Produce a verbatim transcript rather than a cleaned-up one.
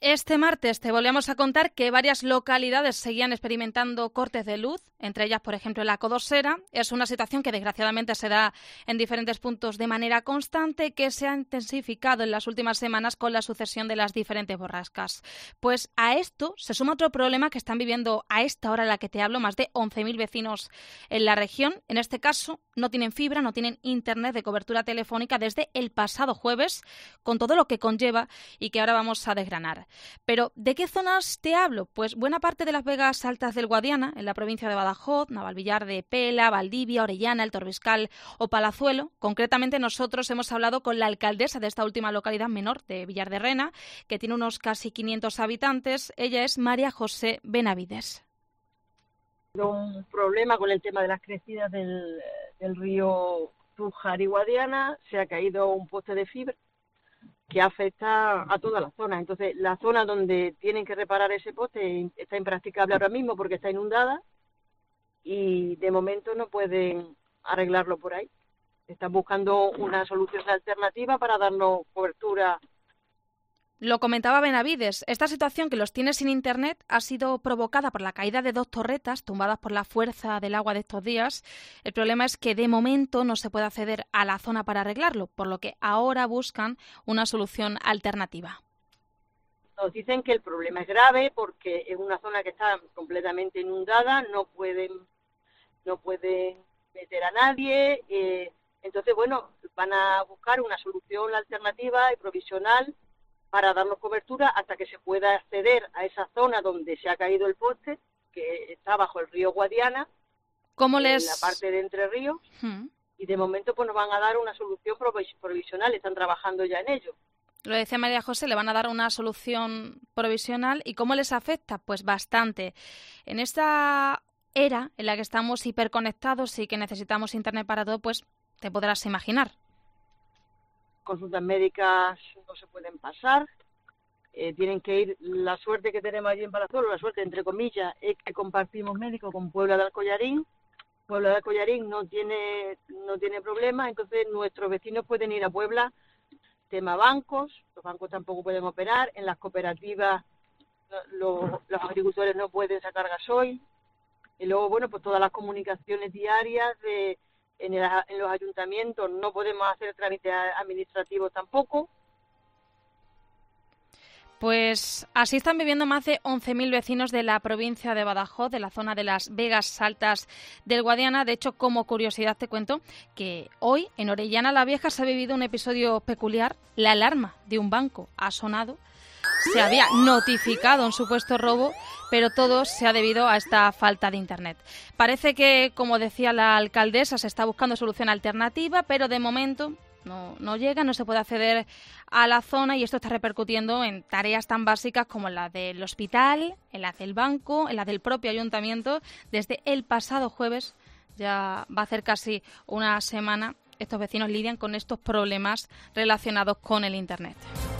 Este martes te volvíamos a contar que varias localidades seguían experimentando cortes de luz, entre ellas, por ejemplo, la Codosera. Es una situación que desgraciadamente se da en diferentes puntos de manera constante, que se ha intensificado en las últimas semanas con la sucesión de las diferentes borrascas. Pues a esto se suma otro problema que están viviendo a esta hora en la que te hablo más de once mil vecinos en la región. En este caso, no tienen fibra, no tienen internet de cobertura telefónica desde el pasado jueves, con todo lo que conlleva y que ahora vamos a desgranar. Pero, ¿de qué zonas te hablo? Pues buena parte de las vegas altas del Guadiana, en la provincia de Badajoz, Navalvillar de Pela, Valdivia, Orellana, El Torbiscal o Palazuelo. Concretamente, nosotros hemos hablado con la alcaldesa de esta última localidad menor, de Villar de Rena, que tiene unos casi quinientos habitantes. Ella es María José Benavides. Un problema con el tema de las crecidas del, del río Tújar y Guadiana. Se ha caído un poste de fibra que afecta a toda la zona. Entonces, la zona donde tienen que reparar ese poste está impracticable ahora mismo porque está inundada y de momento no pueden arreglarlo por ahí. Están buscando una solución alternativa para darnos cobertura. Lo comentaba Benavides, esta situación que los tiene sin internet ha sido provocada por la caída de dos torretas tumbadas por la fuerza del agua de estos días. El problema es que de momento no se puede acceder a la zona para arreglarlo, por lo que ahora buscan una solución alternativa. Nos dicen que el problema es grave porque es una zona que está completamente inundada, no pueden, no pueden meter a nadie, eh, entonces bueno, van a buscar una solución alternativa y provisional para darnos cobertura hasta que se pueda acceder a esa zona donde se ha caído el poste, que está bajo el río Guadiana, ¿Cómo en les... la parte de Entre Ríos, hmm. y de momento pues nos van a dar una solución provisional, están trabajando ya en ello. Lo decía María José, le van a dar una solución provisional. ¿Y cómo les afecta? Pues bastante. En esta era en la que estamos hiperconectados y que necesitamos internet para todo, pues te podrás imaginar. Consultas médicas no se pueden pasar, eh, tienen que ir. La suerte que tenemos allí en Palazuelo, la suerte entre comillas, es que compartimos médico con Puebla de Alcollarín. Puebla de Alcollarín no tiene no tiene problemas, entonces nuestros vecinos pueden ir a Puebla. Tema bancos, los bancos tampoco pueden operar, en las cooperativas lo, los agricultores no pueden sacar gasoil, y luego bueno pues todas las comunicaciones diarias de En, el, en los ayuntamientos no podemos hacer trámites administrativos tampoco. Pues así están viviendo más de once mil vecinos de la provincia de Badajoz, de la zona de las Vegas Altas del Guadiana. De hecho, como curiosidad te cuento que hoy en Orellana la Vieja se ha vivido un episodio peculiar. La alarma de un banco ha sonado. Se había notificado un supuesto robo, pero todo se ha debido a esta falta de internet. Parece que, como decía la alcaldesa, se está buscando solución alternativa, pero de momento no, no llega, no se puede acceder a la zona y esto está repercutiendo en tareas tan básicas como la del hospital, en la del banco, en la del propio ayuntamiento. Desde el pasado jueves, ya va a hacer casi una semana, estos vecinos lidian con estos problemas relacionados con el internet.